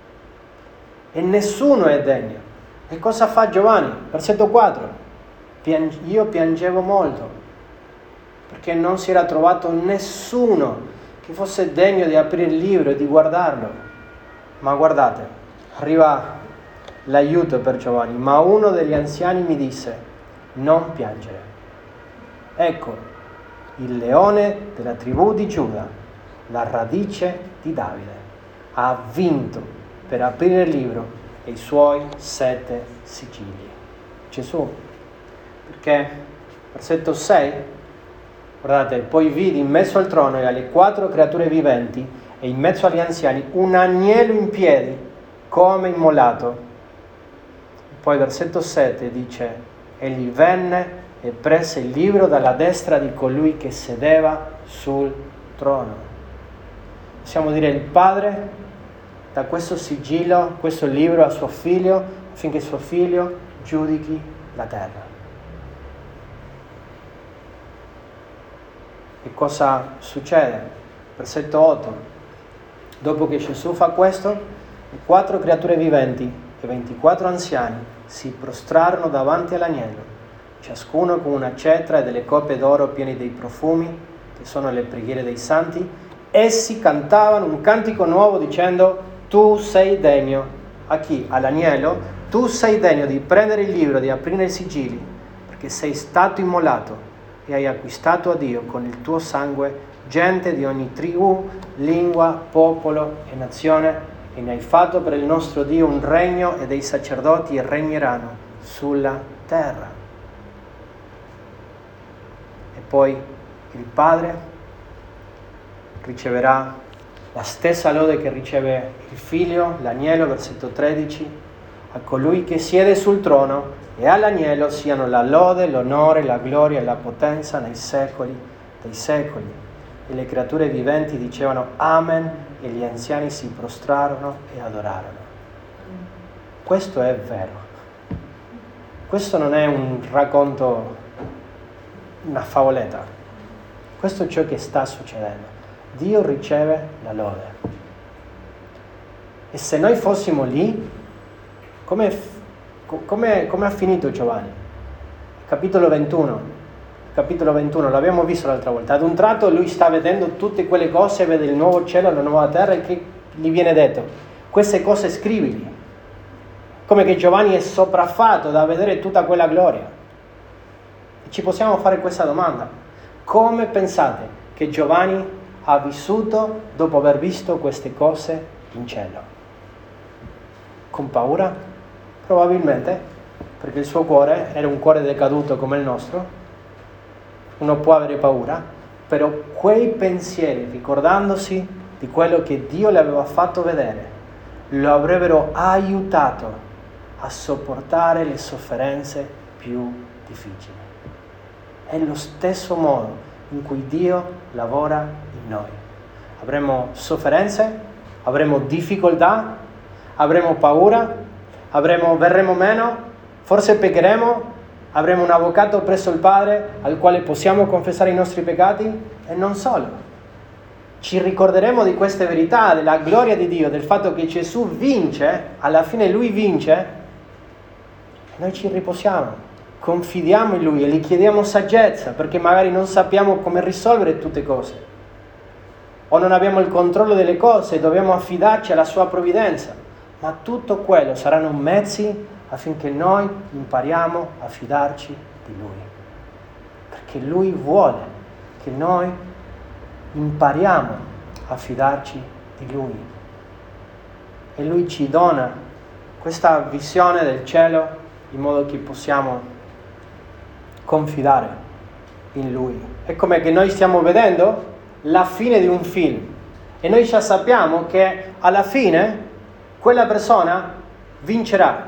E nessuno è degno. E cosa fa Giovanni? Versetto 4. Io piangevo molto, perché non si era trovato nessuno che fosse degno di aprire il libro e di guardarlo. Ma guardate, arriva l'aiuto per Giovanni. Ma uno degli anziani mi disse: non piangere. Ecco, il leone della tribù di Giuda, la radice di Davide, ha vinto per aprire il libro e i suoi 7 sigilli. Gesù. Perché, versetto 6, guardate, poi vidi in mezzo al trono e alle 4 creature viventi e in mezzo agli anziani un agnello in piedi come immolato. Poi versetto 7 dice: egli venne e prese il libro dalla destra di colui che sedeva sul trono. Possiamo dire il Padre da questo sigillo, questo libro a suo figlio, affinché suo figlio giudichi la terra. E cosa succede? Versetto 8. Dopo che Gesù fa questo, le 4 creature viventi e 24 anziani si prostrarono davanti all'agnello, ciascuno con una cetra e delle coppe d'oro piene dei profumi, che sono le preghiere dei santi. Essi cantavano un cantico nuovo dicendo: tu sei degno. A chi? All'agnello. Tu sei degno di prendere il libro, di aprire i sigilli, perché sei stato immolato e hai acquistato a Dio con il tuo sangue gente di ogni tribù, lingua, popolo e nazione, e ne hai fatto per il nostro Dio un regno, e dei sacerdoti regneranno sulla terra. E poi il Padre riceverà la stessa lode che riceve il Figlio, l'agnello, versetto 13, a colui che siede sul trono e all'agnello siano la lode, l'onore, la gloria e la potenza nei secoli dei secoli. E le creature viventi dicevano Amen, e gli anziani si prostrarono e adorarono. Questo è vero. Questo non è un racconto, una favoletta. Questo è ciò che sta succedendo. Dio riceve la lode. E se noi fossimo lì, come ha finito Giovanni? Capitolo 21, l'abbiamo visto l'altra volta. Ad un tratto lui sta vedendo tutte quelle cose, vede il nuovo cielo, la nuova terra, e che gli viene detto: queste cose scrivili. Come che Giovanni è sopraffatto da vedere tutta quella gloria. E ci possiamo fare questa domanda: come pensate che Giovanni ha vissuto dopo aver visto queste cose in cielo? Con paura? Probabilmente, perché il suo cuore era un cuore decaduto come il nostro. Uno può avere paura, però quei pensieri, ricordandosi di quello che Dio le aveva fatto vedere, lo avrebbero aiutato a sopportare le sofferenze più difficili. È lo stesso modo in cui Dio lavora in noi. Avremo sofferenze, avremo difficoltà, avremo paura, verremo meno, forse peccheremo, avremo un avvocato presso il Padre al quale possiamo confessare i nostri peccati e non solo. Ci ricorderemo di queste verità, della gloria di Dio, del fatto che Gesù vince, alla fine Lui vince, e noi ci riposiamo, confidiamo in Lui e gli chiediamo saggezza, perché magari non sappiamo come risolvere tutte cose, o non abbiamo il controllo delle cose e dobbiamo affidarci alla Sua provvidenza, ma tutto quello saranno mezzi affinché noi impariamo a fidarci di Lui, perché Lui vuole che noi impariamo a fidarci di Lui e Lui ci dona questa visione del cielo in modo che possiamo confidare in Lui. È come che noi stiamo vedendo la fine di un film e noi già sappiamo che alla fine quella persona vincerà.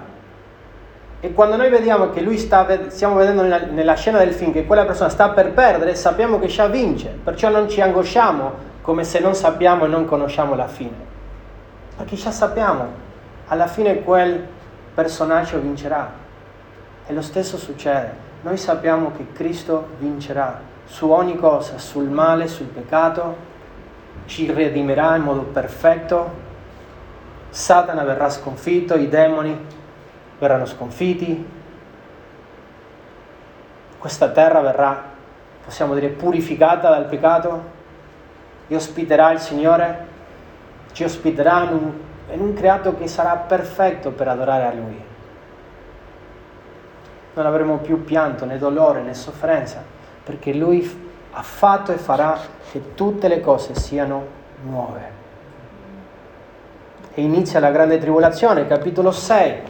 E quando noi vediamo che stiamo vedendo nella scena del film che quella persona sta per perdere, sappiamo che già vince, perciò non ci angosciamo come se non sappiamo e non conosciamo la fine, perché già sappiamo, alla fine quel personaggio vincerà. E lo stesso succede, noi sappiamo che Cristo vincerà su ogni cosa, sul male, sul peccato, ci redimerà in modo perfetto, Satana verrà sconfitto, i demoni verranno sconfitti, questa terra verrà, possiamo dire, purificata dal peccato e ospiterà il Signore, ci ospiterà in un creato che sarà perfetto per adorare a Lui. Non avremo più pianto, né dolore, né sofferenza, perché Lui ha fatto e farà che tutte le cose siano nuove. E inizia la grande tribolazione, capitolo 6.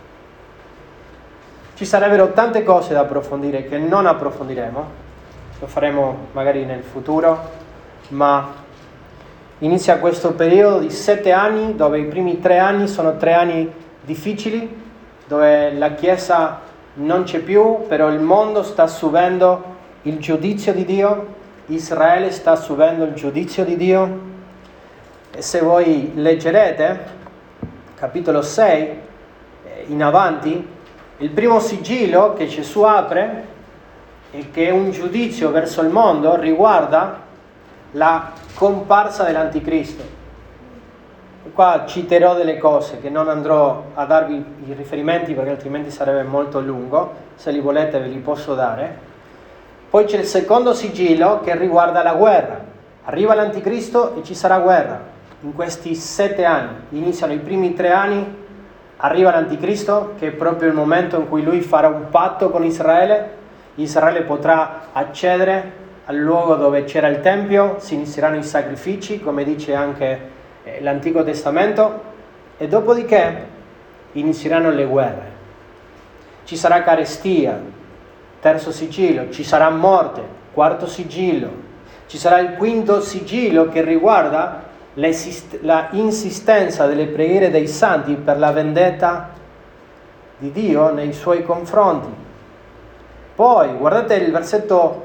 Ci sarebbero tante cose da approfondire che non approfondiremo, lo faremo magari nel futuro, ma inizia questo periodo di 7 anni, dove i primi 3 anni sono 3 anni difficili, dove la Chiesa non c'è più, però il mondo sta subendo il giudizio di Dio, Israele sta subendo il giudizio di Dio. E se voi leggerete, capitolo 6, in avanti, il primo sigillo che Gesù apre, e che è un giudizio verso il mondo, riguarda la comparsa dell'Anticristo. Qua citerò delle cose che non andrò a darvi i riferimenti perché altrimenti sarebbe molto lungo, se li volete ve li posso dare. Poi c'è il secondo sigillo che riguarda la guerra. Arriva l'Anticristo e ci sarà guerra. In questi 7 anni, iniziano i primi 3 anni, arriva l'Anticristo, che è proprio il momento in cui lui farà un patto con Israele. Israele potrà accedere al luogo dove c'era il Tempio, si inizieranno i sacrifici, come dice anche l'Antico Testamento, e dopodiché inizieranno le guerre. Ci sarà carestia, terzo sigillo, ci sarà morte, quarto sigillo, ci sarà il quinto sigillo che riguarda la insistenza delle preghiere dei santi per la vendetta di Dio nei suoi confronti. Poi guardate il versetto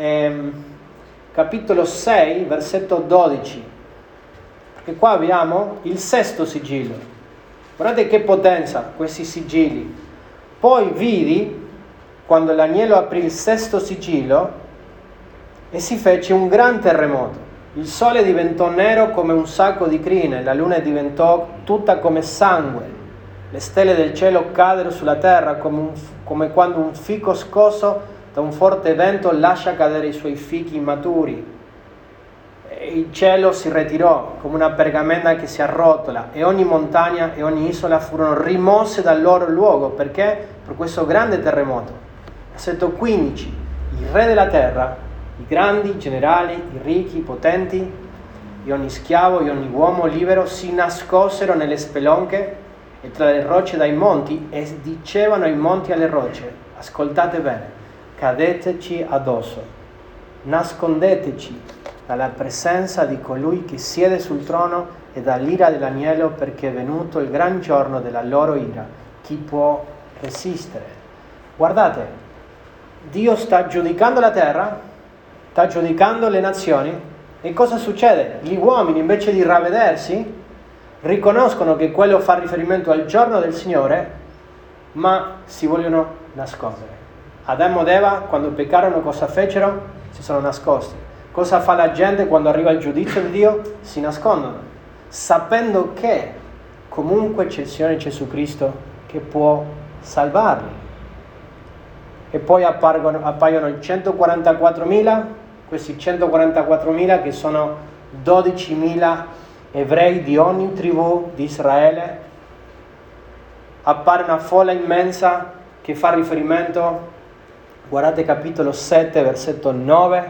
capitolo 6, versetto 12, perché qua abbiamo il sesto sigillo. Guardate che potenza questi sigilli. Poi vidi, quando l'agnello aprì il sesto sigillo, e si fece un gran terremoto. Il sole diventò nero come un sacco di crine, la luna diventò tutta come sangue, le stelle del cielo caddero sulla terra come quando un fico scosso da un forte vento lascia cadere i suoi fichi immaturi. E il cielo si ritirò come una pergamena che si arrotola e ogni montagna e ogni isola furono rimosse dal loro luogo. Perché? Per questo grande terremoto. Versetto 15. Il re della terra, i grandi, i generali, i ricchi, i potenti, e ogni schiavo e ogni uomo libero si nascosero nelle spelonche e tra le rocce dai monti, e dicevano ai monti e alle rocce: ascoltate bene, cadeteci addosso, nascondeteci dalla presenza di colui che siede sul trono e dall'ira dell'agnello, perché è venuto il gran giorno della loro ira. Chi può resistere? Guardate, Dio sta giudicando la terra, sta giudicando le nazioni, e cosa succede? Gli uomini, invece di ravvedersi, riconoscono che quello fa riferimento al giorno del Signore, ma si vogliono nascondere. Adamo ed Eva, quando peccarono, cosa fecero? Si sono nascosti. Cosa fa la gente quando arriva il giudizio di Dio? Si nascondono, sapendo che comunque c'è il Signore Gesù Cristo che può salvarli. E poi appaiono i 144.000, questi 144.000 che sono 12.000 ebrei di ogni tribù di Israele. Appare una folla immensa che fa riferimento, guardate capitolo 7, versetto 9,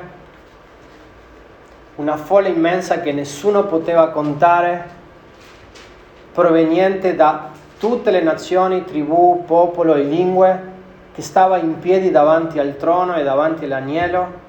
una folla immensa che nessuno poteva contare, proveniente da tutte le nazioni, tribù, popolo e lingue, che stava in piedi davanti al trono e davanti all'agnello.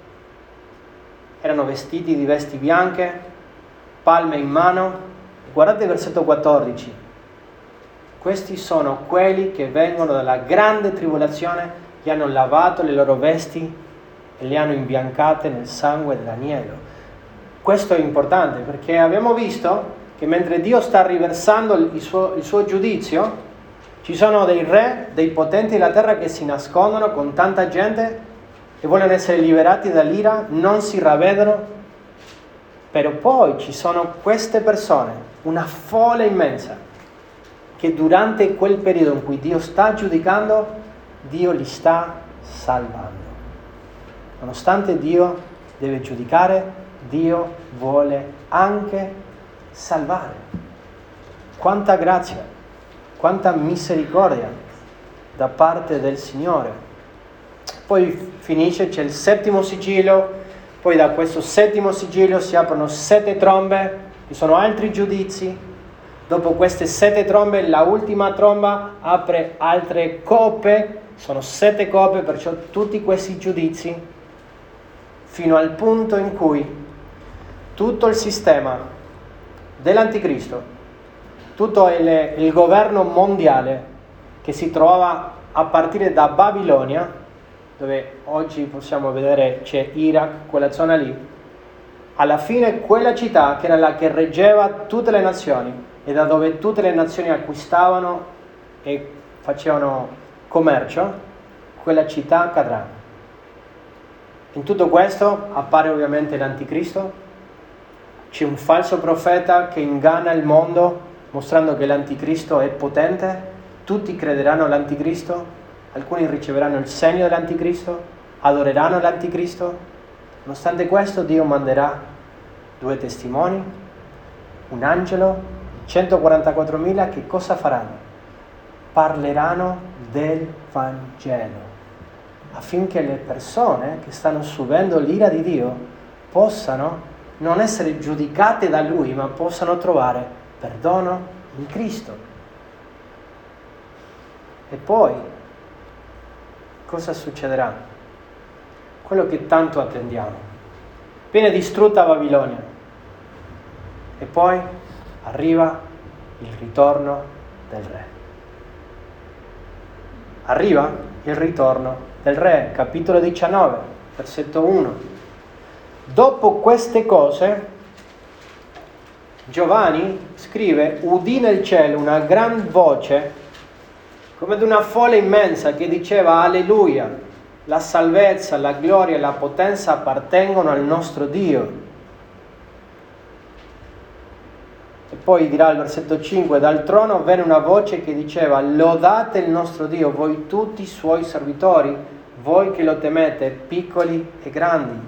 Erano vestiti di vesti bianche, palme in mano. Guardate il versetto 14. Questi sono quelli che vengono dalla grande tribolazione, gli hanno lavato le loro vesti e le hanno imbiancate nel sangue dell'agnello. Questo è importante perché abbiamo visto che mentre Dio sta riversando il suo giudizio, ci sono dei re, dei potenti della terra che si nascondono con tanta gente e vogliono essere liberati dall'ira, non si ravvedono. Però poi ci sono queste persone, una folla immensa, che durante quel periodo in cui Dio sta giudicando, Dio li sta salvando. Nonostante Dio deve giudicare, Dio vuole anche salvare. Quanta grazia, quanta misericordia da parte del Signore. Poi finisce, c'è il settimo sigillo, poi da questo settimo sigillo si aprono 7 trombe, ci sono altri giudizi. Dopo queste 7 trombe, la ultima tromba apre altre coppe, sono 7 coppe, perciò tutti questi giudizi, fino al punto in cui tutto il sistema dell'Anticristo, tutto il governo mondiale che si trovava a partire da Babilonia, dove oggi possiamo vedere c'è Iraq, quella zona lì, alla fine quella città che era la che reggeva tutte le nazioni e da dove tutte le nazioni acquistavano e facevano commercio, quella città cadrà. In tutto questo appare ovviamente l'Anticristo, c'è un falso profeta che inganna il mondo mostrando che l'Anticristo è potente, tutti crederanno all'Anticristo, alcuni riceveranno il segno dell'Anticristo, adoreranno l'Anticristo. Nonostante questo Dio manderà 2 testimoni, un angelo, 144.000 che cosa faranno? Parleranno del Vangelo, affinché le persone che stanno subendo l'ira di Dio possano non essere giudicate da Lui, ma possano trovare perdono in Cristo. E poi, cosa succederà? Quello che tanto attendiamo. Viene distrutta Babilonia. E poi arriva il ritorno del Re. Arriva il ritorno del Re, capitolo 19, versetto 1. Dopo queste cose, Giovanni scrive: udì nel cielo una gran voce, come di una folla immensa, che diceva: Alleluia, la salvezza, la gloria e la potenza appartengono al nostro Dio. E poi dirà al versetto 5: dal trono venne una voce che diceva: lodate il nostro Dio, voi tutti i suoi servitori, voi che lo temete, piccoli e grandi.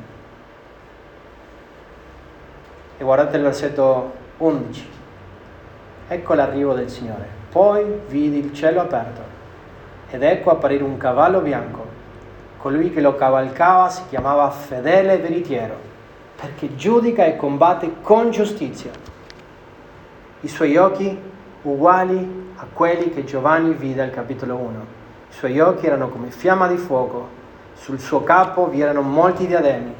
E guardate il versetto 11. Ecco l'arrivo del Signore. Poi vidi il cielo aperto ed ecco apparire un cavallo bianco. Colui che lo cavalcava si chiamava Fedele e Veritiero, perché giudica e combatte con giustizia. I suoi occhi uguali a quelli che Giovanni vide al capitolo 1. I suoi occhi erano come fiamma di fuoco, sul suo capo vi erano molti diademi,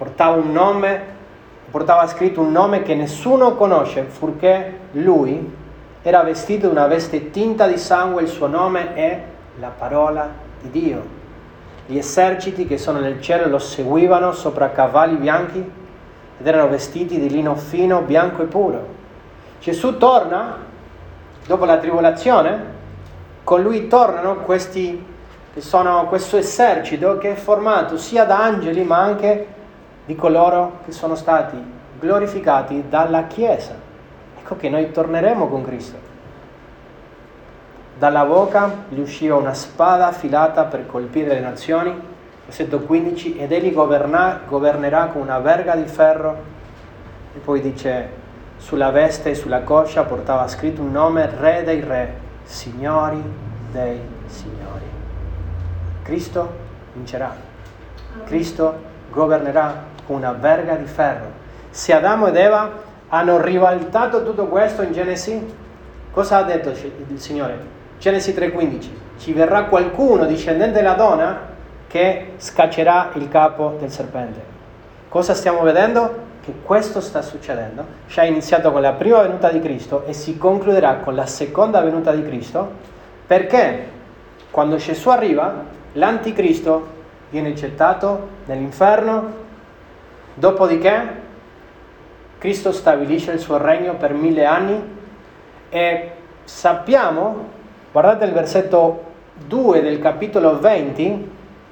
portava scritto un nome che nessuno conosce, purché lui era vestito di una veste tinta di sangue, il suo nome è la parola di Dio. Gli eserciti che sono nel cielo lo seguivano sopra cavalli bianchi ed erano vestiti di lino fino, bianco e puro. Gesù torna dopo la tribolazione, con lui tornano questo esercito che è formato sia da angeli ma anche di coloro che sono stati glorificati dalla Chiesa. Ecco che noi torneremo con Cristo. Dalla bocca gli usciva una spada affilata per colpire le nazioni, versetto 15, ed egli governerà con una verga di ferro. E poi dice, sulla veste e sulla coscia portava scritto un nome, Re dei Re, Signori dei Signori. Cristo vincerà. Cristo governerà con una verga di ferro. Se Adamo ed Eva hanno ribaltato tutto questo in Genesi, cosa ha detto il Signore? Genesi 3,15. Ci verrà qualcuno discendente della donna che scaccerà il capo del serpente. Cosa stiamo vedendo? Che questo sta succedendo. Già è iniziato con la prima venuta di Cristo e si concluderà con la seconda venuta di Cristo, perché quando Gesù arriva, l'anticristo viene gettato nell'inferno. Dopodiché Cristo stabilisce il suo regno per 1000 anni e sappiamo, guardate il versetto 2 del capitolo 20,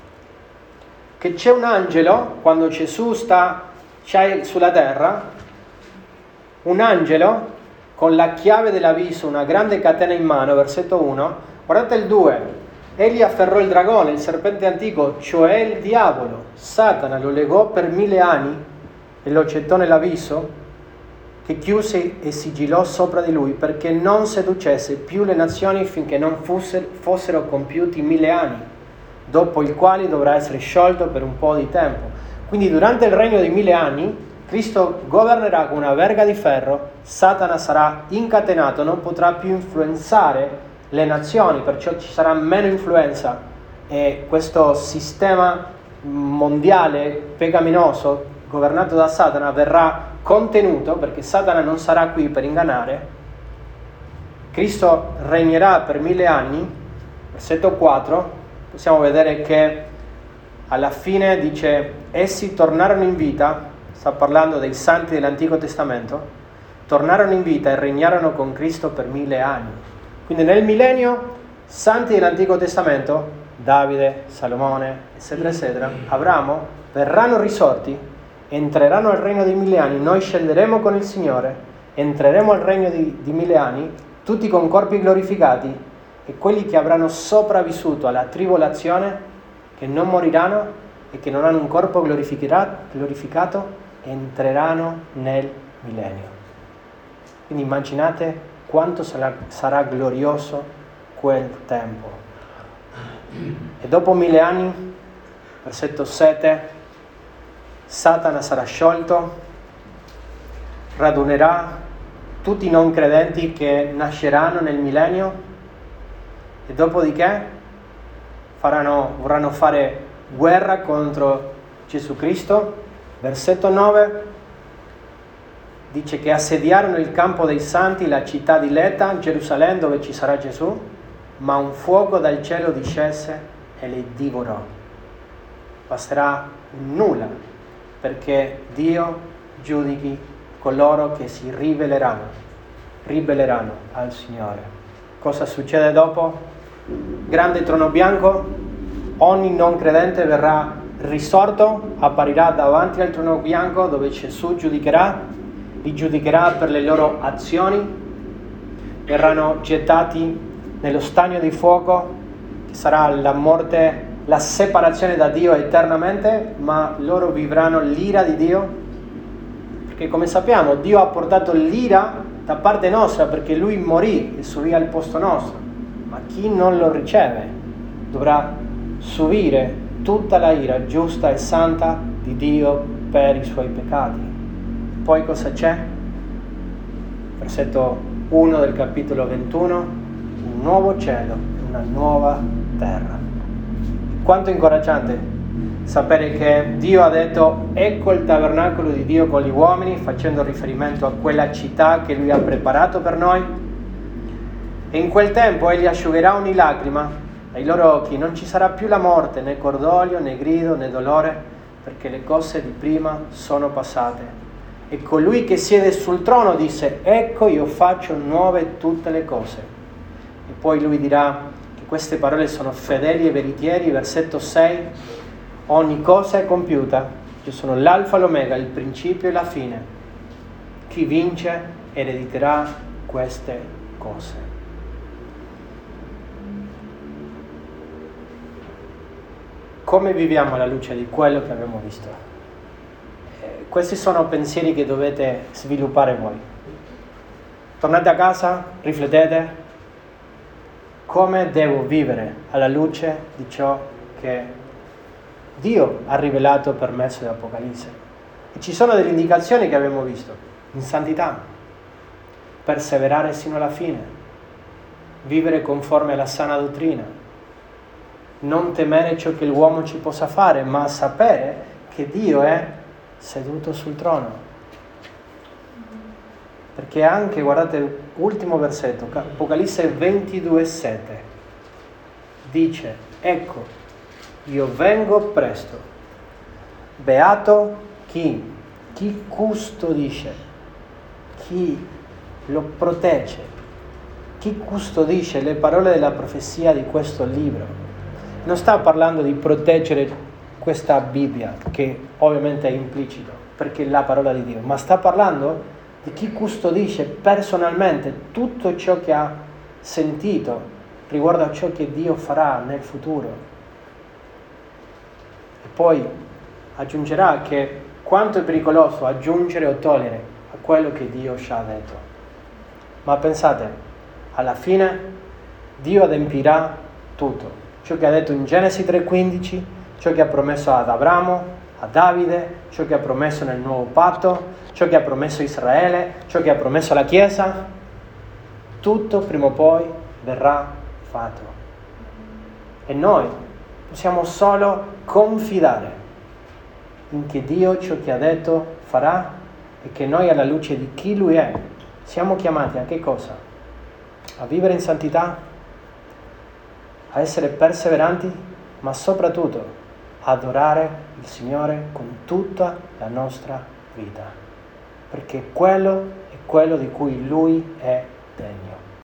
che c'è un angelo, quando Gesù sta sulla terra, un angelo con la chiave dell'abisso, una grande catena in mano, versetto 1, guardate il 2, egli afferrò il dragone, il serpente antico, cioè il diavolo, Satana, lo legò per 1000 anni e lo gettò nell'abisso, che chiuse e sigillò sopra di lui, perché non seducesse più le nazioni finché non fossero compiuti 1000 anni, dopo i quali dovrà essere sciolto per un po' di tempo. Quindi durante il regno di 1000 anni Cristo governerà con una verga di ferro, Satana sarà incatenato, non potrà più influenzare le nazioni, perciò ci sarà meno influenza e questo sistema mondiale peccaminoso governato da Satana verrà contenuto, perché Satana non sarà qui per ingannare. Cristo regnerà per 1000 anni, versetto 4, possiamo vedere che alla fine dice, essi tornarono in vita, sta parlando dei santi dell'Antico Testamento, tornarono in vita e regnarono con Cristo per 1000 anni. Quindi nel millennio, santi dell'Antico Testamento, Davide, Salomone, eccetera, eccetera, Abramo, verranno risorti, entreranno al regno dei 1000 anni, noi scenderemo con il Signore, entreremo al regno di 1000 anni, tutti con corpi glorificati, e quelli che avranno sopravvissuto alla tribolazione, che non moriranno e che non hanno un corpo glorificato, entreranno nel millennio. Quindi immaginate quanto sarà glorioso quel tempo. E dopo 1000 anni, versetto 7, Satana sarà sciolto, radunerà tutti i non credenti che nasceranno nel millennio e dopodiché vorranno fare guerra contro Gesù Cristo. Versetto 9 dice che assediarono il campo dei santi, la città di Leta, Gerusalemme, dove ci sarà Gesù, ma un fuoco dal cielo discese e li divorò. Basterà nulla perché Dio giudichi coloro che si ribelleranno al Signore. Cosa succede dopo? Grande trono bianco, ogni non credente verrà risorto, apparirà davanti al trono bianco dove Gesù li giudicherà per le loro azioni, verranno gettati nello stagno di fuoco, che sarà la morte, la separazione da Dio eternamente, ma loro vivranno l'ira di Dio, perché come sappiamo Dio ha portato l'ira da parte nostra perché Lui morì e subì al posto nostro, ma chi non lo riceve dovrà subire tutta la ira giusta e santa di Dio per i suoi peccati. Poi cosa c'è? Versetto 1 del capitolo 21, nuovo cielo e una nuova terra. Quanto incoraggiante sapere che Dio ha detto: ecco il tabernacolo di Dio con gli uomini, facendo riferimento a quella città che Lui ha preparato per noi. E in quel tempo Egli asciugherà ogni lacrima dai loro occhi, non ci sarà più la morte, né cordoglio, né grido, né dolore, perché le cose di prima sono passate. E colui che siede sul trono disse: ecco, io faccio nuove tutte le cose. E poi Lui dirà che queste parole sono fedeli e veritieri. Versetto 6: ogni cosa è compiuta, io sono l'alfa e l'omega, il principio e la fine. Chi vince erediterà queste cose. Come viviamo alla luce di quello che abbiamo visto? Questi sono pensieri che dovete sviluppare voi. Tornate a casa, riflettete: come devo vivere alla luce di ciò che Dio ha rivelato per mezzo dell'Apocalisse? E ci sono delle indicazioni che abbiamo visto: in santità, perseverare sino alla fine, vivere conforme alla sana dottrina, non temere ciò che l'uomo ci possa fare, ma sapere che Dio è seduto sul trono. Perché anche, guardate, ultimo versetto, Apocalisse 22,7, dice: ecco, io vengo presto. Beato chi custodisce, chi lo protegge, chi custodisce le parole della profezia di questo libro. Non sta parlando di proteggere questa Bibbia, che ovviamente è implicito, perché è la parola di Dio, ma sta parlando di chi custodisce personalmente tutto ciò che ha sentito riguardo a ciò che Dio farà nel futuro. E poi aggiungerà che quanto è pericoloso aggiungere o togliere a quello che Dio ci ha detto. Ma pensate, alla fine Dio adempirà tutto. Ciò che ha detto in Genesi 3,15, ciò che ha promesso ad Abramo, a Davide, ciò che ha promesso nel nuovo patto, ciò che ha promesso a Israele, ciò che ha promesso alla Chiesa, tutto prima o poi verrà fatto. E noi possiamo solo confidare in che Dio ciò che ha detto farà, e che noi, alla luce di chi Lui è, siamo chiamati a che cosa? A vivere in santità, a essere perseveranti, ma soprattutto adorare il Signore con tutta la nostra vita, perché quello è quello di cui Lui è degno.